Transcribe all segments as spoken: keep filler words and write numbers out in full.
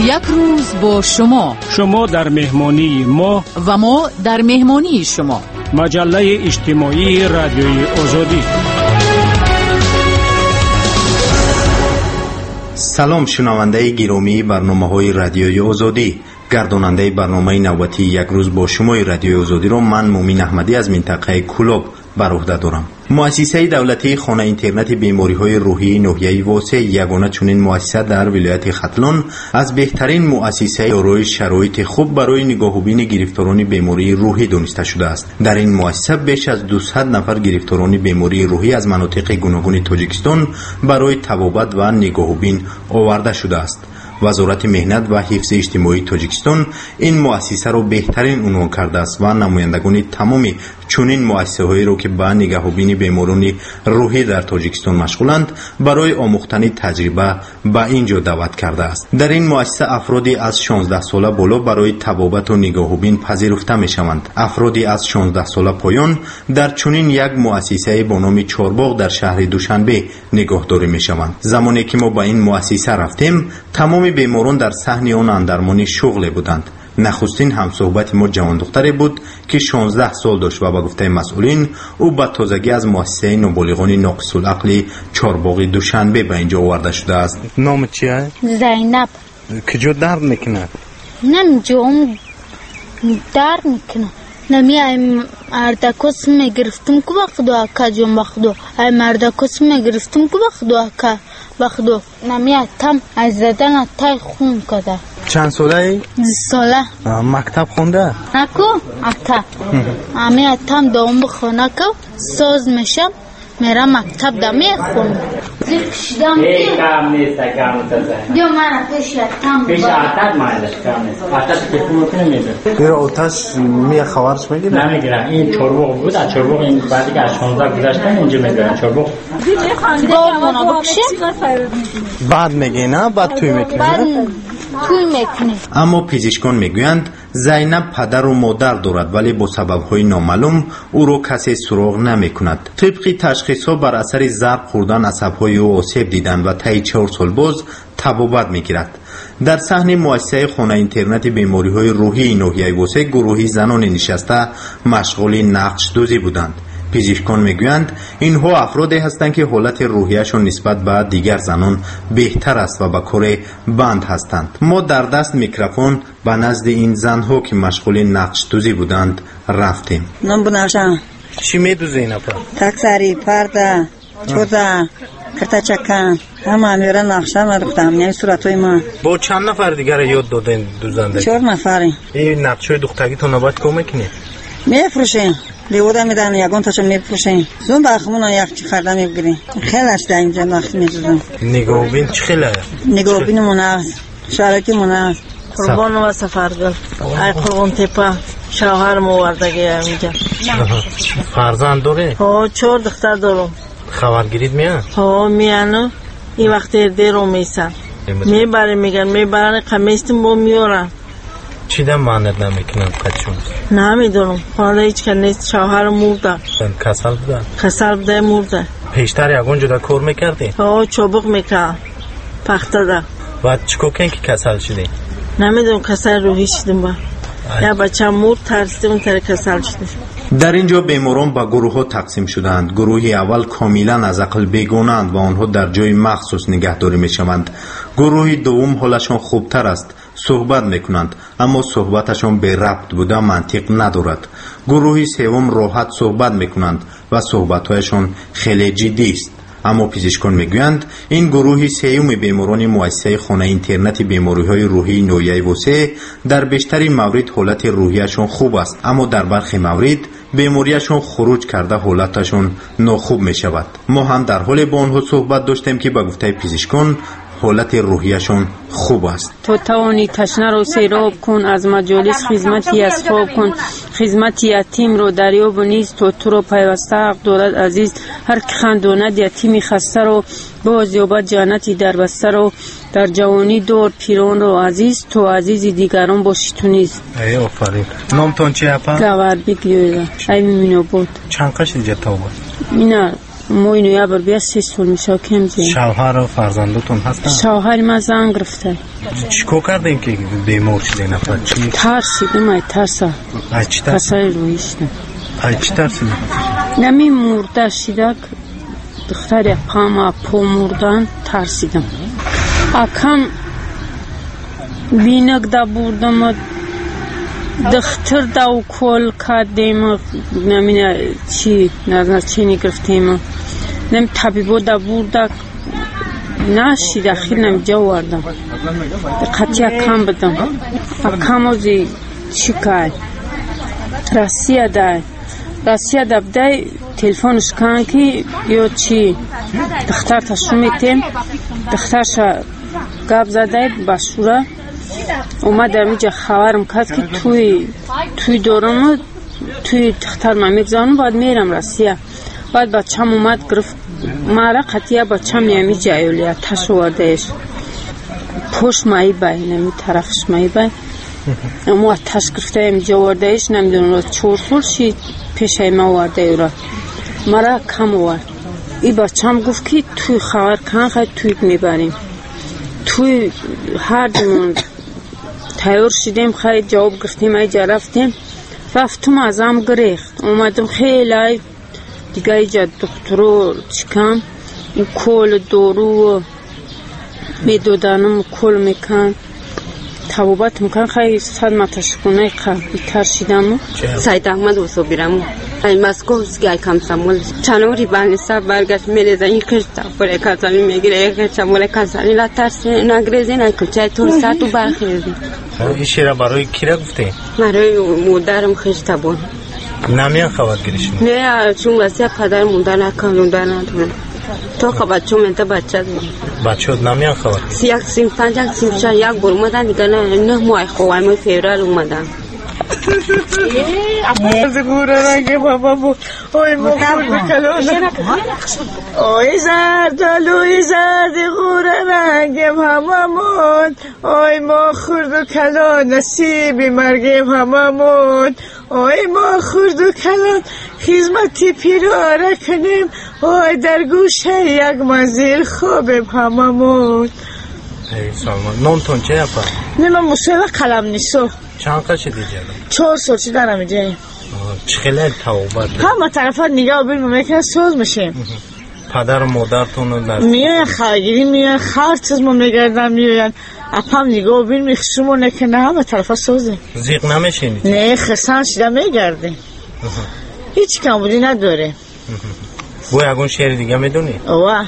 یک روز با شما، شما در مهمانی ما و ما در مهمانی شما. مجله اجتماعی رادیوی آزادی. سلام شنونده گرامی برنامه‌های رادیوی آزادی. گرداننده برنامه نوبتی یک روز با شما رادیوی آزادی را من مومین احمدی از منطقه کلوب بر عهده دارم. مؤسسه دولتی خانه اینترنت بیماری‌های روحی ناحیه واسه یگانه چنین مؤسسه در ولایت ختلان از بهترین مؤسسه دارای شرایط خوب برای نگاه‌بین گرفتاران بیماری روحی دانسته شده است. در این مؤسسه بیش از دویست نفر گرفتاران بیماری روحی از مناطق گوناگون تاجیکستان برای طبابت و نگاه‌بین آورده شده است. وزارت مهنت و حفظ اجتماعی تاجیکستان این مؤسسه را بهترین عنوان کرده است و نمایندگان تمام چنین مؤسسه‌هایی را که به نگاه‌بینی بیماران روحی در تاجیکستان مشغولند برای آموختن تجربه به اینجا دعوت کرده است. در این مؤسسه افرادی از شانزده ساله بالا برای طبابت و نگاه‌بین پذیرفته می‌شوند. افرادی از شانزده ساله پایان در چنین یک مؤسسه با نام چهارباغ در شهر دوشنبه نگاهداری می‌شوند. زمانی که ما به این مؤسسه رفتیم تمام بیماران در صحن آن اندرمانی شغل بودند. نخستین همصحبت ما جوان دختری بود که شانزده سال داشت و با گفته مسئولین او به تازگی از مؤسسه نابالغان ناقص العقل چهارباغ دوشنبه به اینجا آورده شده است. نام چیه؟ زینب. کجا درد میکنه؟ نمیجام درد میکنه. نمی ای اردکوس میگرفتم که بخدو اکا جون بخدو ای مردکوس میگرفتم که بخدو اکا بخدو نمی اتم از زدن اتای خون کده. چند ساله ای؟ ساله. مکتب خونده؟ نکو اتا امی اتم دوم بخونه که ساز میشم میرم مکتب دا میخونم. زیکشدم ای کام نیست کام تازه دیو من پیش اتم پیش آتش مایلش کام نیست آتش تکون کنه میده بیر آتش می خوارش میگیره؟ نمیگیرن. این چهارباغ بود از چهارباغ این بعدی که از شانزده گذشتن اینجا میگیرن چهارباغ گاونا بکشه بعد میگه نه بعد توی میکنه بعد توی میکنه. اما پزشکان میگویند زینب پدر و مادر دارد ولی با سبب‌های نامعلوم او را کسی سراغ نمی‌کند. طبق تشخیص‌ها بر اثر ضرب خوردن عصب‌های او آسیب دیدن و طی چهار سال باز طبابت می‌گیرد. در صحن مؤسسه خانه اینترنت بیماری‌های روحی ناحیه واسه گروهی زنان نشسته مشغول نقش دوزی بودند. پزشکان میگویند اینها افرادی هستند که حالت روحیشون نسبت به دیگر زنان بهتر است و به کار بند هستند. ما در دست میکروفون به نزد این زنها که مشغول نقش دوزی بودند رفتیم. نام بناشم چی میدوزی اینا پا؟ تکسری، پرده، چوزه، کرتا چکن همه میره نقشه مرفتم. یعنی صورتوی ما با چند نفر دیگر یاد دادن دوزنده؟ چهار نفری. این نقشه دختگی تو نباید کم میکنی؟ میفروشیم لیوده میدن یگان تاشو میفروشیم. زون بخمون یک چی خرده میبگیریم. خیلی هست در اینجا نقش میدوزم. نگاهبین چی خیلی هست؟ نگاهبین مناس شارکی مناس قربان و سفرگل ای قربان تپا شوهر موردگی اینجا. فرزند داره؟ ها چهار دختر دارم. خبرگیرید میان؟ ها میانو این وقت دیر رو میسن میبره میگن میبرن قمیستم با میارن. چی دم ماند نمیکنن قدشون؟ نمیدونم حالا هیچ که نیست. شوهر مرده. کسل بوده؟ کسل بوده مرده. پیشتر یکون جدا کار میکردی؟ ها چوبق میکرد پخته ده. و چکو کن که کسل شدی؟ نمیدونم کسل روحی شدیم با یا بچه مرد ترسیده اون تر کسل شدیم. در اینجا بیماران به گروه ها تقسیم شدند. گروهی اول کاملا از عقل بیگانند و آنها در جای مخصوص نگهداری می شوند. گروهی دوم حالشان خوبتر است، صحبت میکنند اما صحبتشان بی ربط بوده منطق ندارد. گروهی سوم راحت صحبت میکنند و صحبتهایشان خیلی جدی است. اما پزشکان میگویند این گروهی سوم بیماران مؤسسه خانه اینترنت بیماری‌های روحی ناحیه واسه در بیشتر موارد حالت روحیشان خوب است اما در برخی موارد بیماریشان خروج کرده حالتشان ناخوب می شود. ما هم در حال با آنها صحبت داشتیم که به گفته پزشکان حالت روحیشان خوب است. تو توانی تشنه رو سیراب کن، از مجالس خدمتی اسباب کن، خدمت یتیم رو دریاب و نیز تو تو رو پیوسته حق دارد عزیز. هر که خنداند یتیمی خسته رو باز یابد جنتی در بسته رو. در جوانی دور پیران رو عزیز، تو عزیز دیگران باشی تو نیز. ای آفرین. نامتون چیه اپا؟ گوهر بگیویده ای میمینو بود. چند قش اینجا تا بود؟ اینا مای نویبر بیا سه سال میشه کم زیم. شوهر و فرزندتون هستن؟ شوهر ما زنگ گرفته. چیکار کردین که بیمار شدین نفر؟ چی؟ ترسیدم ای ترسا. از چی ترسیدین؟ پسر رویشتم. از چی ترسیدین؟ نمی مرده شده دختر پاما پا مردن ترسیدم. اکم بینک دا بردم دختر دا و کل کردیم نمینه چی نزد چی نگرفتیم نم طبیبو دا برده نشید اخیر نم جا وردم قطعی اکم بدم اکم اوزی چی کار راسیه دای راسیه دا بدای تلفونش کن که یا چی دختر تشمیتیم دخترش گاب زده باشوره اومد اینجا خبرم کرد که توی توی دورم توی دختر من میگذارم باید میرم راسیه بعد بچم اومد گرفت مرا قطعیه بچم یمی جایولیه تش وردهش پشت مایی بای نمی طرفش مایی بای اما تش گرفته یمی جا وردهش نمیدونم را چور سول شید پیشه ما ورده ایرا مرا کم ورد ای بچم گفت که توی خبر کن خواهد توی میبریم توی هر دمون تیار شدیم خیلی جواب گرفتیم ایجا رفتیم رفتم ازم گریخت اومدم خیلی دیگه ایجا دکترو چکم این کل دورو میدودنم کل میکن تبوبت میکن خیلی صد متشکونه خیلی بیتر شدم سید احمد و صبیرم این مسکوز گای کم سمول چنوری بانسا برگشت میریزه این کشتا پر کسانی میگیره یک کشتا مول کسانی لا ترس نگریزه نکچای تو ساعت و برخیزی این شیره برای کی را گفته؟ برای مادرم خشتا بود نمیان خبر گیرشون؟ نه چون واسه پدر مادر نکنم در ندارم تو خبر چون منت بچه دارم بچه ها نمیان خبر؟ یک سیم پنج یک سیم شا یک بر اومدن دیگه نه نه ماه خواه ماه فیبرال اومدن از گوره رنگ بابا بود اوی مخور کلونه اوی زردالوی زرد گوره رنگم هممون اوی ما خورد و کلان نصیبی مرگم هممون اوی ما خورد و کلان خدمتی پیراره کنیم اوی در گوشه یک منزل خوبم هممون ای سلمان نون تون چه اپا؟ نه من موسیقی قلم نیستو چند قشه دیجه؟ چهار سال چی دارم اینجا چخیله توبت همه طرفا نگاه بینم میکنه سوز میشیم پدر و مادرتون در میان خواهگیری میان خواهر چیز ما میگردم میان اپام نگاه بین میخشم و نکنه همه طرفا سوزه زیق نمیشینی؟ نه خسان شده میگرده هیچ کم بودی نداره بو یکون شعر دیگه میدونی؟ اوه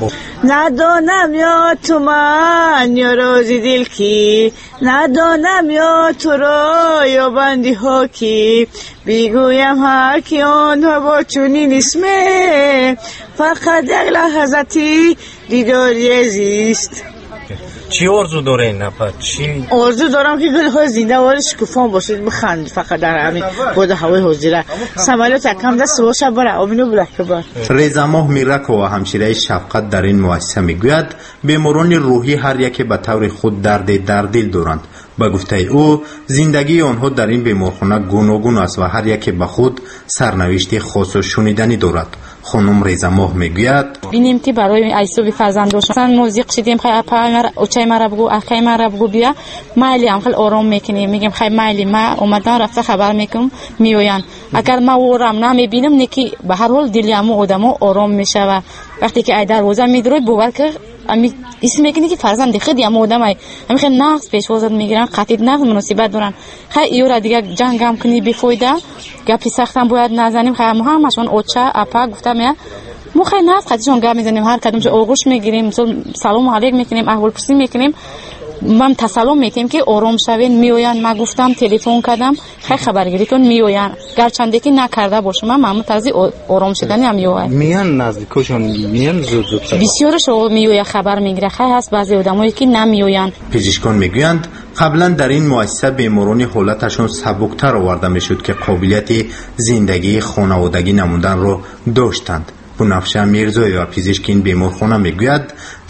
ندانم یا تو من یا روزی دل کی ندانم یا تو را یا بندی ها کی بیگویم ها کی آنها با چونین اسمه فقط یک لحظتی دیداری زیست چی آرزو داره این نفر؟ چی؟ آرزو دارم که گل های زنده وارد شکوفان باشید بخند فقط در همین بود هوای حضیره سمالات اکم دست باشه بره آمینو بره که بر رضاماه میرکو و همشیره شفقت در این مؤسسه میگوید بیماران روحی هر یکی به طور خود درد در دل دارند. به گفته او زندگی آنها در این بیمارخانه گوناگون است و هر یکی به خود سرنوشت خاص و شنیدنی دارد. خانم رضاماه میگوید بینیم که برای ایسو بی فرزندوشان موزیک شدیم خیلی اپا اوچای مرا بگو اخی مرا بگو بیا مایلی هم خیلی آرام میکنیم میگیم خیلی مایلی ما اومدن رفته خبر میکنم میویان اگر ما ورم نمیبینم نکی به هر حال دلیم آدمو آرام میشه و وقتی که ای دروازه میدروی باور که امی اسم میکنی که فرزند خیلی هم آدم ای همین خیلی نقص پیش وزد میگیرن قطعیت نقص مناسبت دارن خیلی ایورا دیگه جنگ هم کنی بفویده گپی سختم باید نزنیم خیلی همشون اوچا اپا گفتم یا مو خیلی نقص قطعیشون گپ میزنیم هر کدومش آغوش میگیریم سلام علیک میکنیم احوال پرسی میکنیم من تسلام میکنیم که آرام شوین میوین ما گفتم تلفن کردم خیلی خبرگیری کن میوین گرچنده که نکرده باشم من معمول تازی آرام شدنی هم میوین میان نزدیکشون میان زود زود بسیارش میویا خبر میگیره خیلی هست بعضی آدمایی که نمیوین پزشکان میگویند قبلا در این مؤسسه بیماران حالتشون سبکتر آورده میشد که قابلیت زندگی خانوادگی نموندن رو داشتند. بنفشه میرزایی و پزشک این بیمارخانه میگوید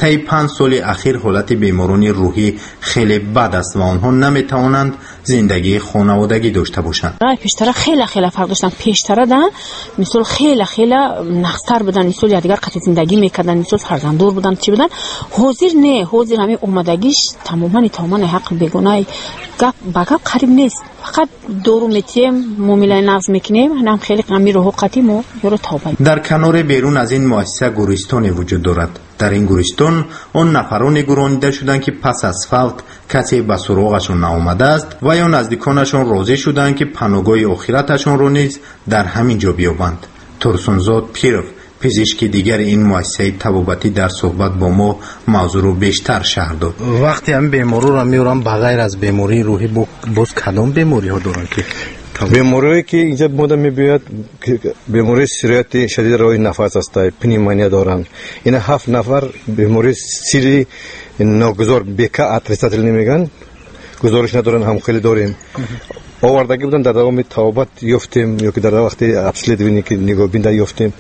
طی پنج سال اخیر حالت بیماران روحی خیلی بد است و آنها نمیتوانند زندگی خانوادگی داشته باشند. رای پیشتر خیلی خیلی فرق داشتن. پیشتر دن مثل خیلی خیلی نقصتر بودن، مثل دیگر قطع زندگی میکردن، مثل فرزندور بودن چی بودن. حاضر نه، حاضر همه اومدگیش تماما تماما حق بیگناه گپ بگپ قریب نیست. فقط دورو میتیم معامله نقض میکنیم، هم خیلی غمی رو حقتی مو یارو توبه. در کنار بیرون از این مؤسسه گورستانی وجود دارد. در این گورستان آن نفرانی گرانیده شدند که پس از فوت کسی به سراغشان نآمده است و یا نزدیکانشان راضی شدند که پناهگاه آخرتشان را نیز در همین جا بیابند. ترسونزاد پیرو، پزشکی دیگر این مؤسسه طبابتی، در صحبت با ما موضوع رو بیشتر شرح داد. وقتی هم بیماری رو میورم بغیر از بیماری روحی باز کدام بیماری ها دارن که بیماری که اینجا ماده میبیاد بیماری سریعت شدید راه نفس است، پنیمونیا دارن. این هفت نفر بیماری سری ناگزار بیکا اتریستاتل نمیگن، گزارش ندارن، هم خیلی داریم. آوردگی بودن در دوام توبت یافتیم یا که در وقتی ابسلیت بینی که نگاه بینده یافتیم.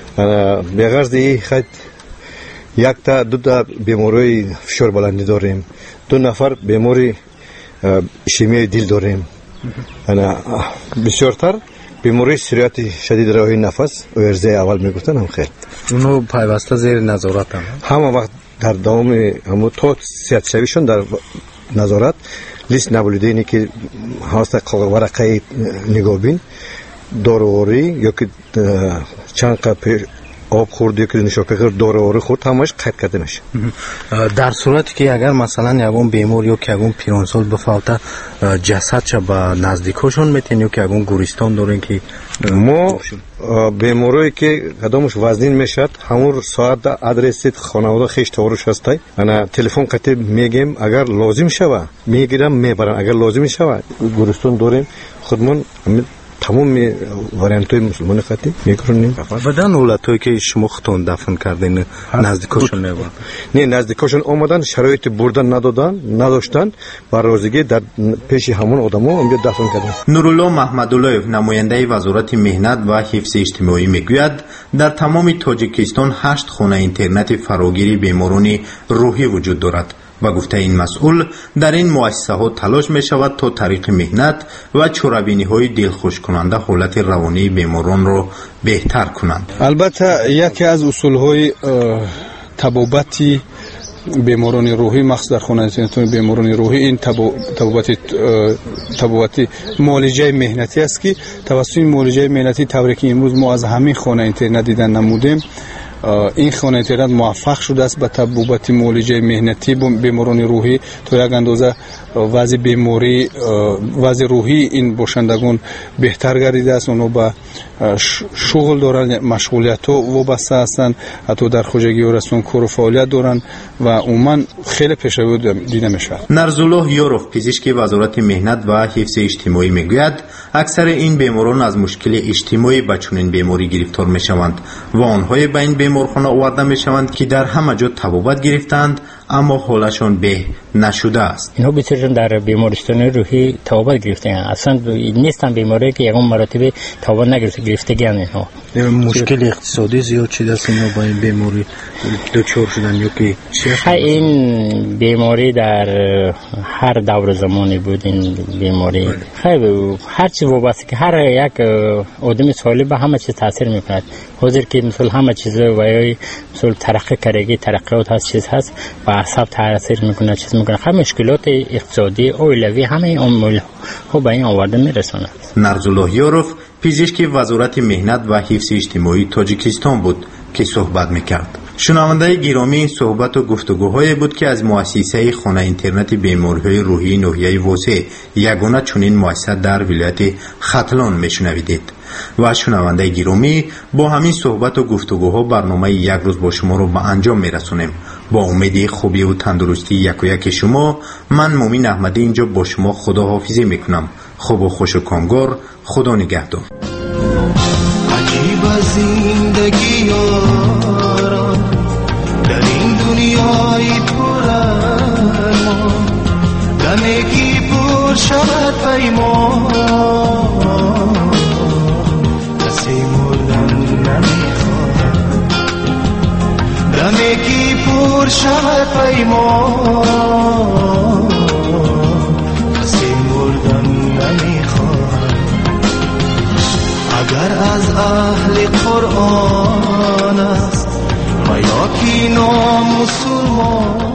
به غرض این خد یک تا دو تا بیماری فشار بلندی داریم، دو نفر بیماری ایشمی دل داریم. انا بسیارتر بیماری سریعت شدید راه نفس ورزه اول میگفتن هم خیلی اونو پیوسته زیر نظارت هم همه وقت در دوام همو تا صحت شویشون در نظارت لیست نبولیده اینی که هاست ورقه نگاه بین داروری یا که چند قپی آب خورد یا که نشاپی داروری خورد همش قید کرده میشه. در صورتی که اگر مثلا یکون بیمار یا که یکون پیرانسال بفوته جسد چه به نزدیکاشون میتین یا که یکون گورستان دارین که ما بیماری که قدامش وزنین میشد همون ساعت ادرس خانواده خیش تاورش هسته انا تلفن قطع میگیم اگر لازم شوه میگیرم میبرم، اگر لازم شوه گورستان داریم خودمون تمام وریانت های مسلمان خطی میکنیم. بدن اولادایی که شما خودتون دفن کردین نزدیکاشون نبود؟ نه، نزدیکاشون آمدن، شرایط بردن ندادن نداشتن، بر روزگی در پیش همون آدما اونجا دفن کردن. نورالله محمدالله، نماینده وزارت مهنت و حفظ اجتماعی میگوید در تمام تاجیکستان هشت خانه اینترنت فراگیری بیماران روحی وجود دارد و گفته این مسئول در این مؤسسه ها تلاش می شود تا طریق مهنت و چورابینی های دلخوش کننده حالت روانی بیماران را بهتر کنند. البته یکی از اصول های طبابتی بیماران روحی مخصوص در خانه اینترنت بیماران روحی این طبابتی طبابتی معالجه مهنتی است که توسط معالجه مهنتی طوری که امروز ما از همین خانه اینترنت دیدن نمودیم، این خانه اینترنت موفق شده است به طبابت معالجه مهنتی بیماران روحی تا یک اندازه وضع بیماری وضع روحی این باشندگان بهتر گردیده است. اونها به شغل دارن، مشغولیت ها وابسته هستند، حتی در خواجگی و رستوران کار و فعالیت دارن و عموما خیلی پیشرفت دیده میشه. نرزالله یوروف، پزشک وزارت مهنت و حفظ اجتماعی میگوید اکثر این بیماران از مشکل اجتماعی به چنین بیماری گرفتار میشوند و آنهای به این بیمارخانه آورده میشوند که در همه جا طبابت گرفتند اما حالشان به نشده است. اینها بسیارشون در بیمارستان روحی طبابت گرفتن، اصلا نیستن بیماری که یکم مراتب طبابت نگرفته گرفتگی اینها. مشکل اقتصادی زیاد شده است اینها با این بیماری دچار شدن یا که این بیماری در هر دور زمانی بود. این بیماری خیلی هر چیز وابسته که هر یک آدم سالی به همه چیز تاثیر میکند. حاضر که مثل همه چیز و مثل ترقی کردگی ترقیات هست چیز هست و اعصاب تاثیر میکنه چیز میکنه. خیلی مشکلات اقتصادی اولوی همه عوامل ها به این آورده میرسونه. نرزالله یوروف، پزشک وزارت مهنت و حفظ اجتماعی تاجیکستان بود که صحبت میکرد. شنونده گرامی، این صحبت و گفتگوهای بود که از مؤسسه خانه اینترنت بیماری‌های روحی ناحیه واسع یگانه چنین مؤسسه در ولایت ختلان میشنویدید. و شنونده گرامی، با همین صحبت و گفتگوها برنامه یک روز با شما رو به انجام میرسونیم. با امید خوبی و تندرستی یک و یک شما، من مومین احمدی اینجا با شما خداحافظی میکنم. خوب و خوش و کامگار. خدا نگهدار. عجیب زندگی یاران در این دنیای پر ارمان، دمی که پر شود پیمان، کسی مردن نمیخواد. دمی که پر شود ای ما کسی مردن نمیخواد. اگر از اهل قرآن است ما یا کی نام مسلمان